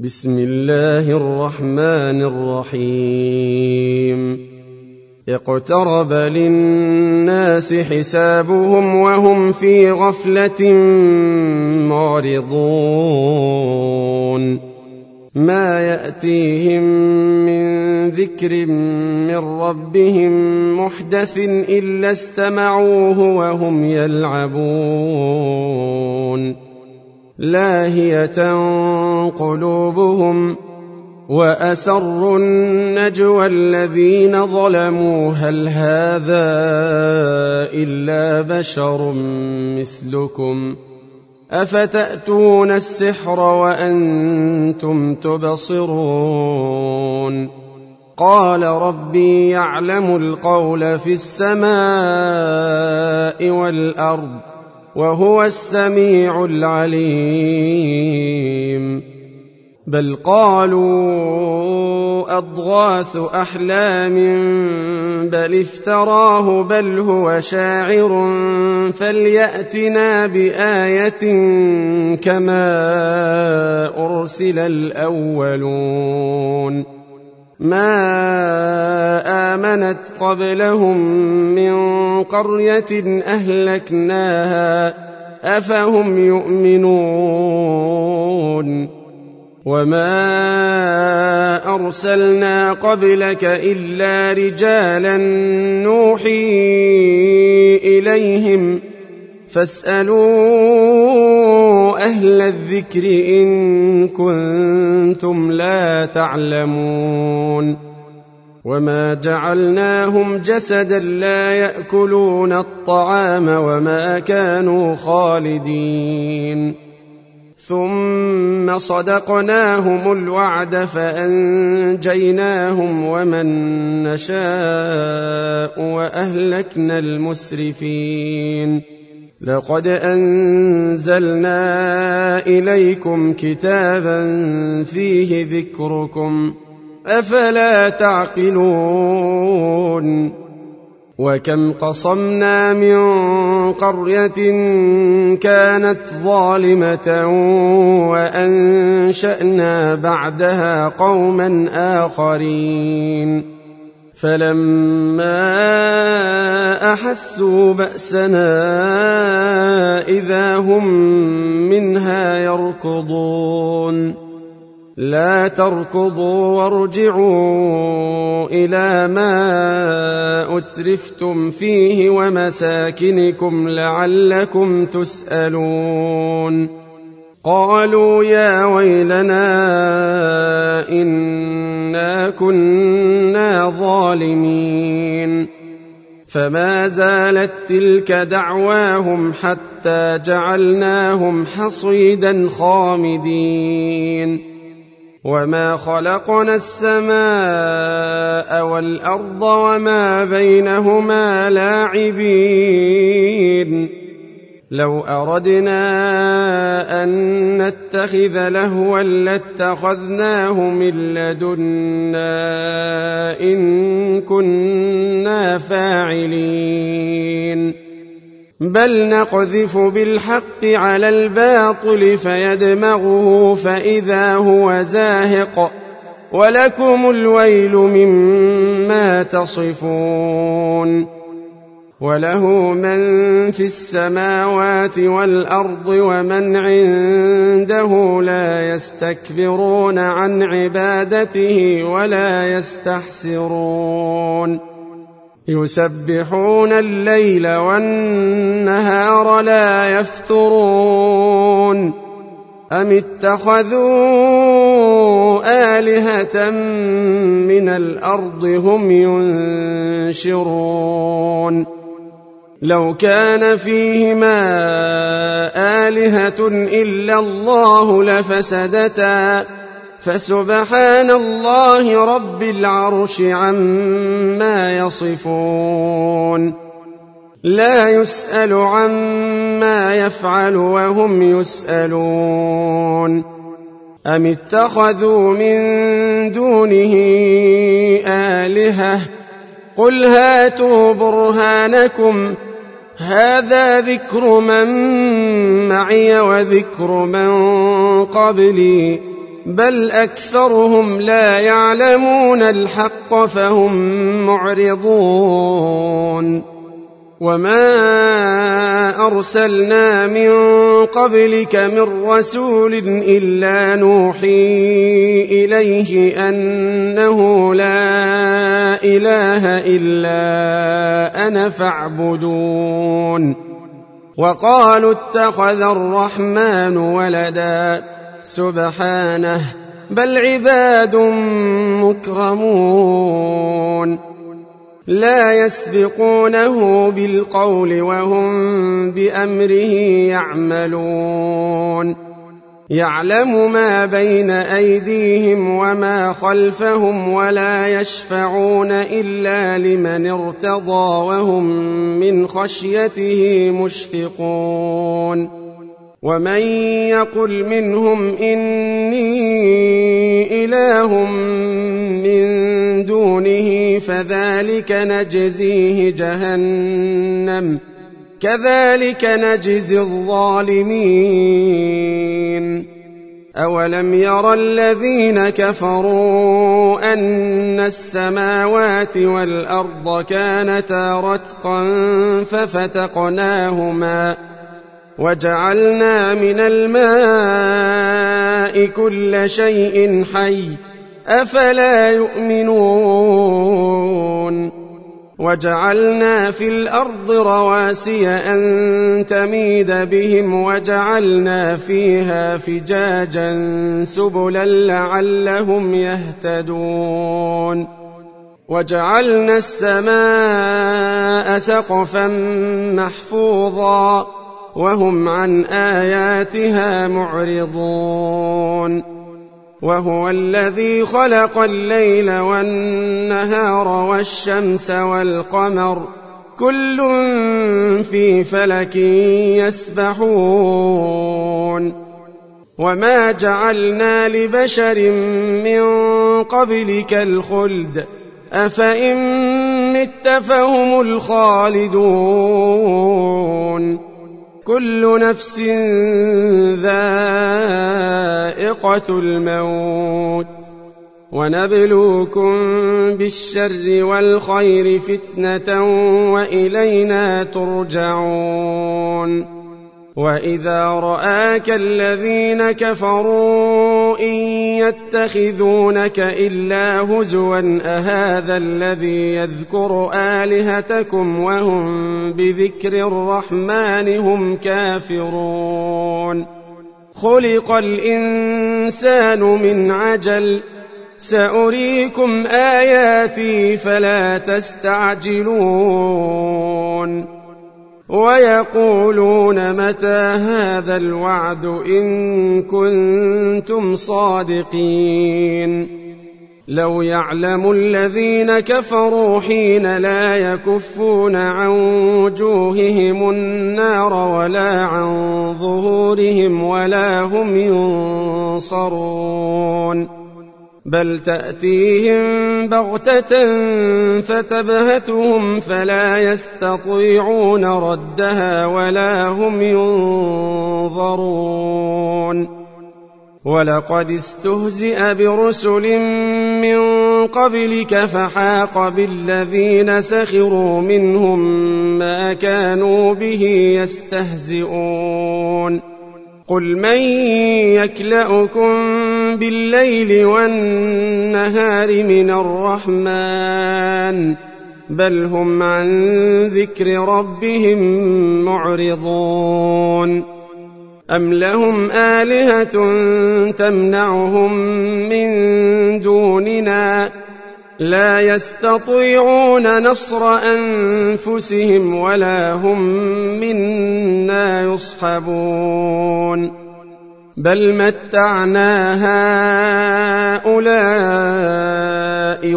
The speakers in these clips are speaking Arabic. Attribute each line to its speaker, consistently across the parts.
Speaker 1: بسم الله الرحمن الرحيم اقترب للناس حسابهم وهم في غفلة معرضون ما يأتيهم من ذكر من ربهم محدث إلا استمعوه وهم يلعبون لاهية قلوبهم وأسروا النجوى الذين ظلموا هل هذا إلا بشر مثلكم أفتأتون السحر وأنتم تبصرون قال ربي يعلم القول في السماء والأرض وهو السميع العليم بل قالوا أضغاث أحلام بل افتراه بل هو شاعر فليأتنا بآية كما أرسل الأولون ما آمنت قبلهم من قرية أهلكناها أفهم يؤمنون وما أرسلنا قبلك إلا رجالا نوحي إليهم فاسألوا أهل الذكر إن كنتم لا تعلمون وما جعلناهم جسدا لا يأكلون الطعام وما كانوا خالدين ثم صدقناهم الوعد فأنجيناهم ومن نشاء وأهلكنا المسرفين لقد أنزلنا إليكم كتابا فيه ذكركم أفلا تعقلون وكم قصمنا من قرية كانت ظالمة وأنشأنا بعدها قوما آخرين فلما أحسوا بأسنا إذا هم منها يركضون لا تركضوا وارجعوا إلى ما أترفتم فيه ومساكنكم لعلكم تسألون قالوا يا ويلنا إنا كنا ظالمين فما زالت تلك دعواهم حتى جعلناهم حصيدا خامدين وما خلقنا السماء والأرض وما بينهما لاعبين لو أردنا أن نتخذ لهوا لاتخذناه من لدنا إن كنا فاعلين بل نقذف بالحق على الباطل فيدمغه فإذا هو زاهق ولكم الويل مما تصفون وله من في السماوات والأرض ومن عنده لا يستكبرون عن عبادته ولا يستحسرون يسبحون الليل والنهار لا يفترون أم اتخذوا آلهة من الأرض هم ينشرون لو كان فيهما آلهة إلا الله لفسدتا فسبحان الله رب العرش عما يصفون لا يسأل عما يفعل وهم يسألون أم اتخذوا من دونه آلهة قل هاتوا برهانكم هذا ذكر من معي وذكر من قبلي بل أكثرهم لا يعلمون الحق فهم معرضون وما أرسلنا من قبلك من رسول إلا نوحي إليه أنه لا إله إلا أنا فاعبدون وقالوا اتخذ الرحمن ولدا سبحانه بل عباد مكرمون لا يسبقونه بالقول وهم بأمره يعملون يعلم ما بين أيديهم وما خلفهم ولا يشفعون إلا لمن ارتضى وهم من خشيته مشفقون ومن يقل منهم إني إله من دونه فذلك نجزيه جهنم كذلك نجزي الظالمين أولم ير الذين كفروا أن السماوات والأرض كانتا رتقا ففتقناهما وجعلنا من الماء كل شيء حي أفلا يؤمنون وجعلنا في الأرض رواسي أن تميد بهم وجعلنا فيها فجاجا سبلا لعلهم يهتدون وجعلنا السماء سقفا محفوظا وهم عن آياتها معرضون وهو الذي خلق الليل والنهار والشمس والقمر كل في فلك يسبحون وما جعلنا لبشر من قبلك الخلد أفإن مت فهم الخالدون كل نفس ذائقة الموت ونبلوكم بالشر والخير فتنة وإلينا ترجعون وإذا رآك الذين كفروا إن يتخذونك إلا هزوا أهذا الذي يذكر آلهتكم وهم بذكر الرحمن هم كافرون خلق الإنسان من عجل سأريكم آياتي فلا تستعجلون ويقولون متى هذا الوعد إن كنتم صادقين لو يعلم الذين كفروا حين لا يكفون عن وجوههم النار ولا عن ظهورهم ولا هم ينصرون بل تأتيهم بغتة فتبهتهم فلا يستطيعون ردها ولا هم ينظرون ولقد استهزئ برسل من قبلك فحاق بالذين سخروا منهم ما كانوا به يستهزئون قل من يكلؤكم بالليل والنهار من الرحمن بل هم عن ذكر ربهم معرضون أم لهم آلهة تمنعهم من دوننا لا يستطيعون نصر أنفسهم ولا هم منا يصحبون بل متعنا هؤلاء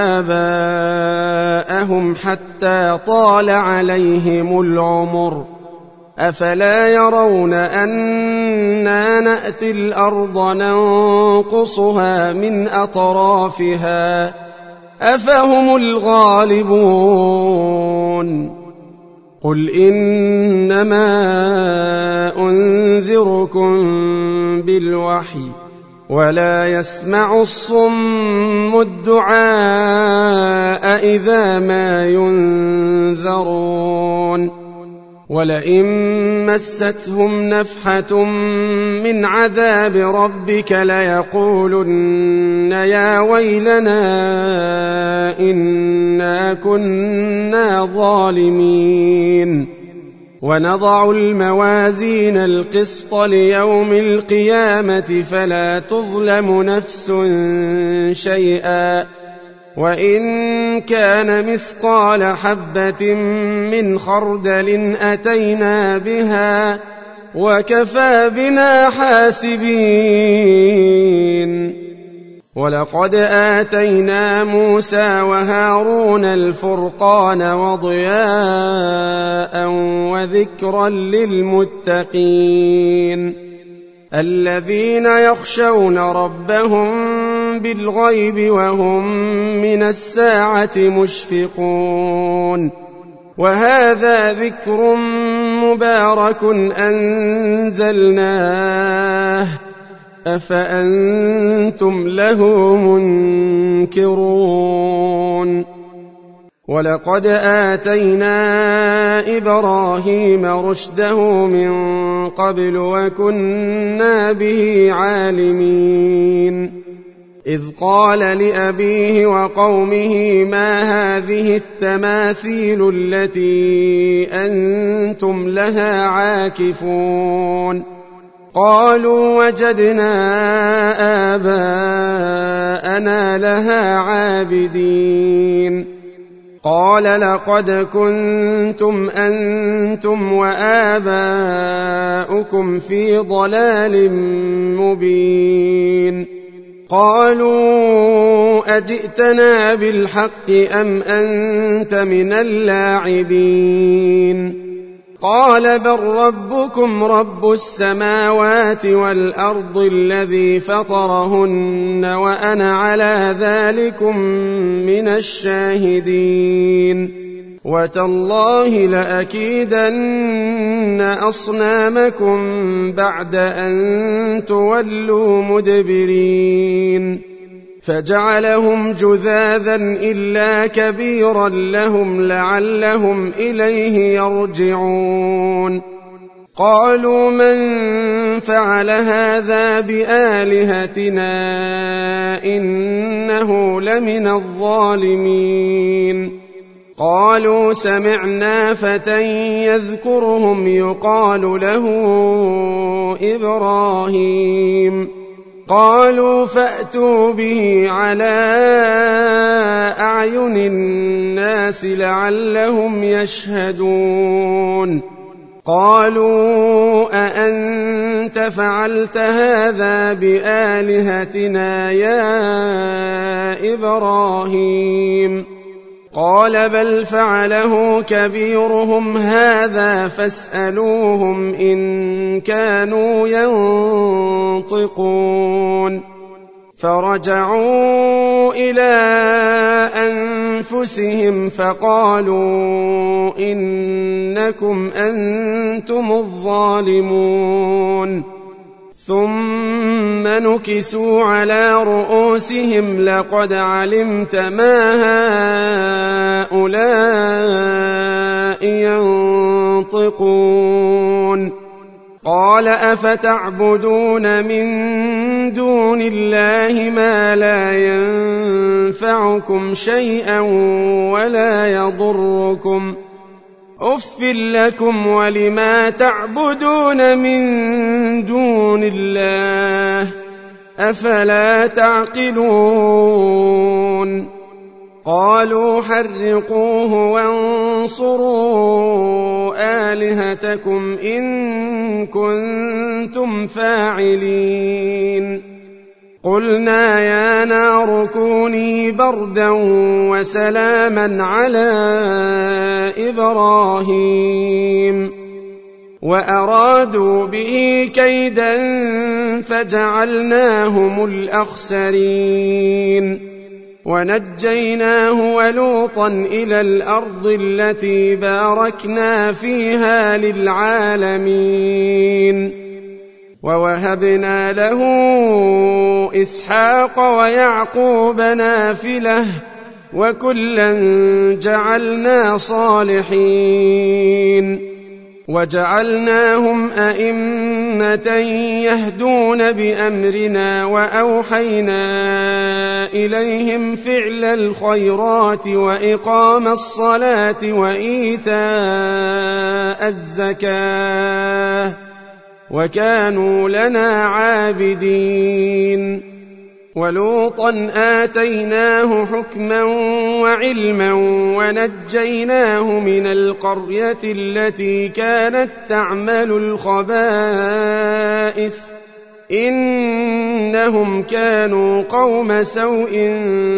Speaker 1: وآباءهم حتى طال عليهم العمر أفلا يرون أنا نأتي الأرض ننقصها من أطرافها أفهم الغالبون قل إنما أنذركم بالوحي ولا يسمع الصم الدعاء إذا ما ينذرون ولئن مستهم نفحة من عذاب ربك ليقولن يا ويلنا إنا كنا ظالمين ونضع الموازين القسط ليوم القيامة فلا تظلم نفس شيئا وإن كان مثقال حبة من خردل أتينا بها وكفى بنا حاسبين ولقد آتينا موسى وهارون الفرقان وضياء وذكرا للمتقين الذين يخشون ربهم بالغيب وهم من الساعة مشفقون وهذا ذكر مبارك أنزلناه أفأنتم له منكرون ولقد آتينا إبراهيم رشده من قبل وكنا به عالمين إذ قال لأبيه وقومه ما هذه التماثيل التي أنتم لها عاكفون قالوا وجدنا آباءنا لها عابدين قال لقد كنتم أنتم وآباؤكم في ضلال مبين قالوا أجئتنا بالحق أم أنت من اللاعبين قال بل ربكم رب السماوات والأرض الذي فطرهن وأنا على ذلكم من الشاهدين وتالله لأكيدن أصنامكم بعد أن تولوا مدبرين فجعلهم جذاذا إلا كبيرا لهم لعلهم إليه يرجعون قالوا من فعل هذا بآلهتنا إنه لمن الظالمين قالوا سمعنا فتى يذكرهم يقال له إبراهيم قالوا فأتوا به على أعين الناس لعلهم يشهدون قالوا أأنت فعلت هذا بآلهتنا يا إبراهيم قال بل فعله كبيرهم هذا فاسألوهم إن كانوا ينطقون فرجعوا إلى أنفسهم فقالوا إنكم أنتم الظالمون ثم نكسوا على رؤوسهم لقد علمت ما هؤلاء ينطقون قال أفتعبدون من دون الله ما لا ينفعكم شيئا ولا يضركم أف لكم ولما تعبدون من دون الله أفلا تعقلون قالوا حرقوه وانصروا آلهتكم إن كنتم فاعلين قلنا يا نار كوني بردا وسلاما على إبراهيم وأرادوا به كيدا فجعلناهم الأخسرين ونجيناه ولوطا إلى الأرض التي باركنا فيها للعالمين ووهبنا له إسحاق ويعقوب نافلة وكلا جعلنا صالحين وجعلناهم أئمة يهدون بأمرنا وأوحينا إليهم فعل الخيرات وإقام الصلاة وإيتاء الزكاة وكانوا لنا عابدين ولوطا آتيناه حكما وعلما ونجيناه من القرية التي كانت تعمل الخبائث إنهم كانوا قوم سوء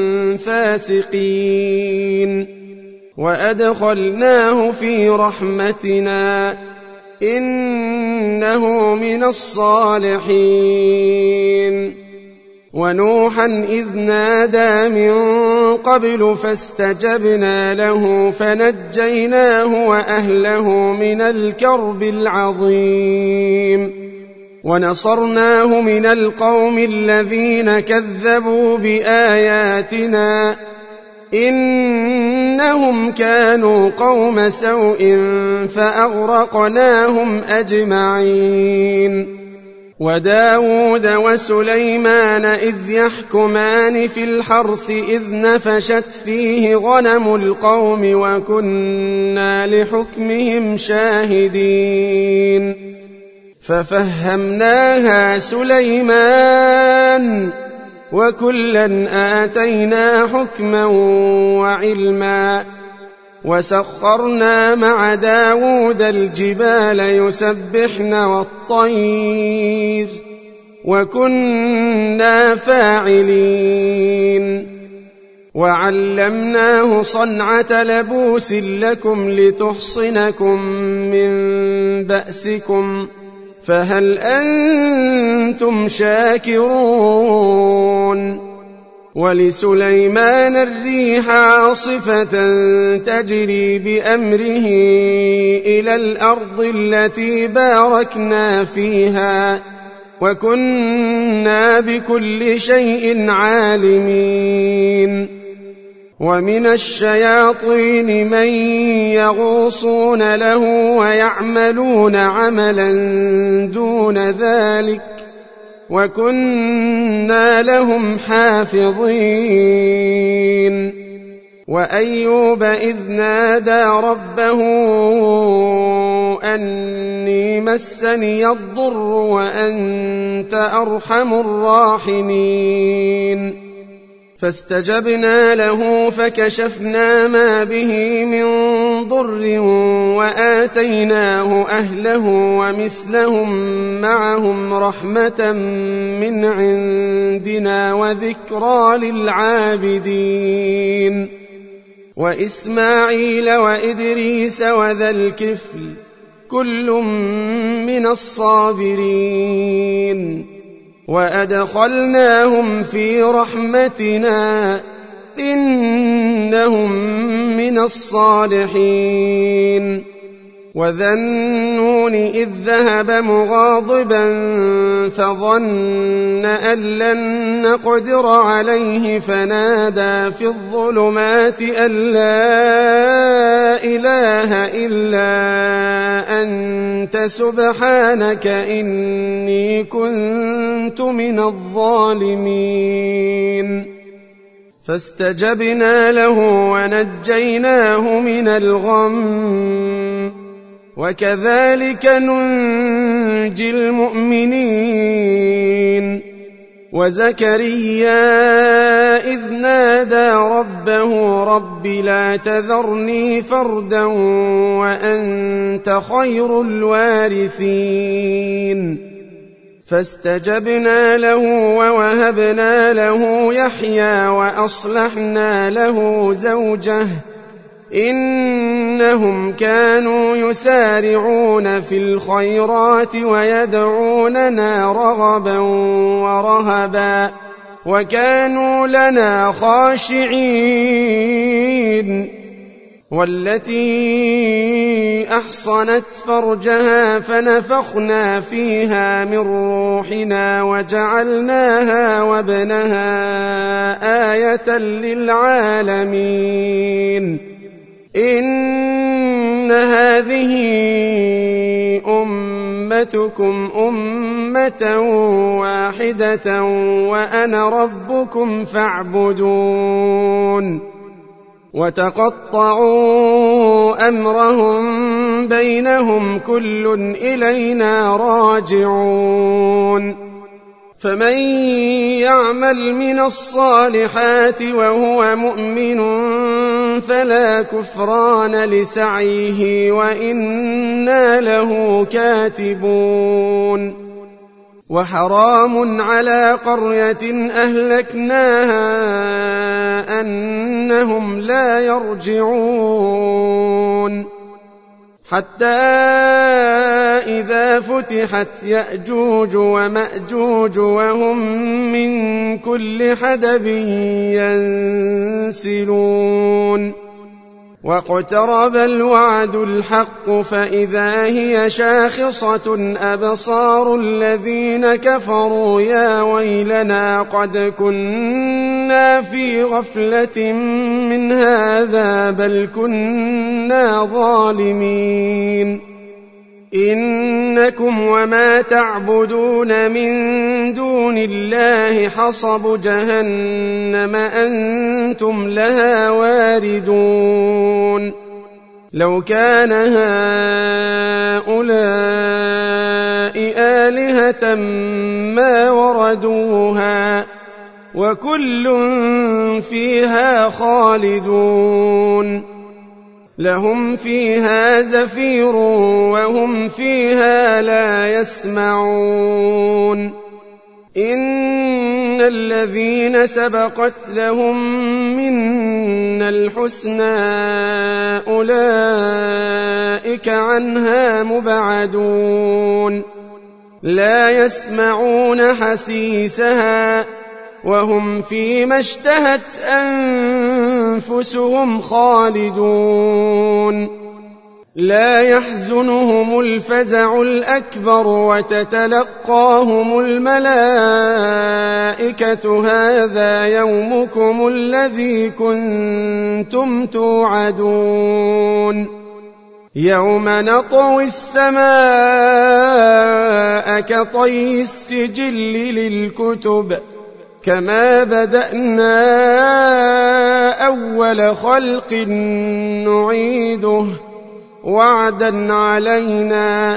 Speaker 1: فاسقين وأدخلناه في رحمتنا إنه من الصالحين ونوحا إذ نادى من قبل فاستجبنا له فنجيناه وأهله من الكرب العظيم ونصرناه من القوم الذين كذبوا بآياتنا إنهم كانوا قوم سوء فأغرقناهم أجمعين وداود وسليمان إذ يحكمان في الحرث إذ نفشت فيه غنم القوم وكنا لحكمهم شاهدين ففهمناها سليمان وكلا آتينا حكما وعلما وسخرنا مع داود الجبال يسبحن والطير وكنا فاعلين وعلمناه صنعة لبوس لكم لتحصنكم من بأسكم فهل أنتم شاكرون ولسليمان الريح عاصفة تجري بأمره إلى الأرض التي باركنا فيها وكنا بكل شيء عالمين ومن الشياطين من يغوصون له ويعملون عملا دون ذلك وكنا لهم حافظين وأيوب إذ نادى ربه أني مسني الضر وأنت أرحم الراحمين فاستجبنا له فكشفنا ما به من ضر وآتيناه أهله ومثلهم معهم رحمة من عندنا وذكرى للعابدين وإسماعيل وإدريس وذا الكفل كل من الصابرين وأدخلناهم في رحمتنا إنهم من الصالحين وذا النون إذ ذهب مغاضبا فظن أن لن نقدر عليه فنادى في الظلمات أن لا إله إلا أنت سبحانك إني كنت من الظالمين فاستجبنا له ونجيناه من الغم وكذلك ننجي المؤمنين وزكريا إذ نادى ربه رب لا تذرني فردا وأنت خير الوارثين فاستجبنا له ووهبنا له يحيى وأصلحنا له زوجه إنهم كانوا يسارعون في الخيرات ويدعوننا رغبا ورهبا وكانوا لنا خاشعين والتي أحصنت فرجها فنفخنا فيها من روحنا وجعلناها وابنها آية للعالمين إن هذه أمتكم أمة واحدة وأنا ربكم فاعبدون وتقطعوا أمرهم بينهم كل إلينا راجعون فمن يعمل من الصالحات وهو مؤمن فلا كفران لسعيه وإنا له كاتبون وحرام على قرية أهلكناها أنهم لا يرجعون حتى إذا فتحت يأجوج ومأجوج وهم من كل حدب ينسلون واقترب الوعد الحق فإذا هي شاخصة أبصار الذين كفروا يا ويلنا قد كنا في غفلة من هذا بل كنا ظالمين إنكم وما تعبدون من دون الله حصب جهنم أنتم لها واردون لو كان هؤلاء آلهة ما وردوها وكل فيها خالدون لهم فيها زفير وهم فيها لا يسمعون إن الذين سبقت لهم منا الحسنى أولئك عنها مبعدون لا يسمعون حسيسها وهم فيما اشتهت أنفسهم خالدون لا يحزنهم الفزع الأكبر وتتلقاهم الملائكة هذا يومكم الذي كنتم توعدون يوم نطوي السماء كطي السجل للكتب كما بدأنا أول خلق نعيده وعدا علينا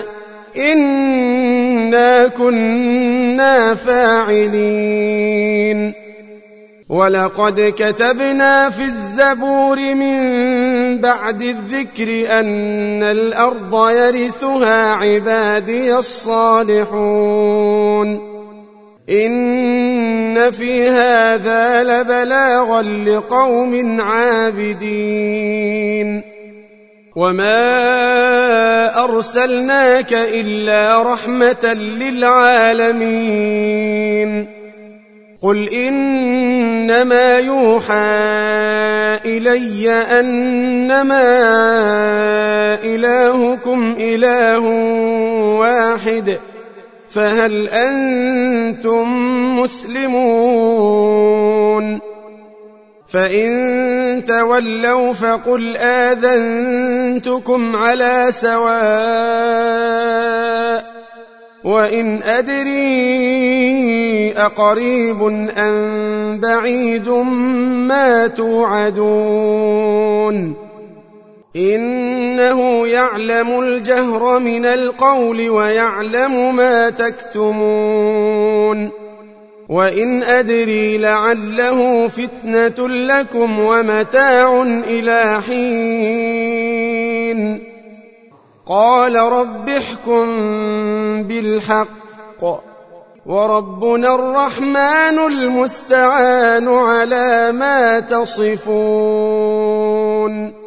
Speaker 1: إنا كنا فاعلين ولقد كتبنا في الزبور من بعد الذكر أن الأرض يرثها عبادي الصالحون إن في هذا لبلاغا لقوم عابدين وما أرسلناك إلا رحمة للعالمين قل إنما يوحى إلي أنما إلهكم إله واحد فهل أنتم مسلمون فإن تولوا فقل آذنتكم على سواء وإن أدري أقريب أم بعيد ما توعدون إنه يعلم الجهر من القول ويعلم ما تكتمون وإن أدري لعله فتنة لكم ومتاع إلى حين قال رب احكم بالحق وربنا الرحمن المستعان على ما تصفون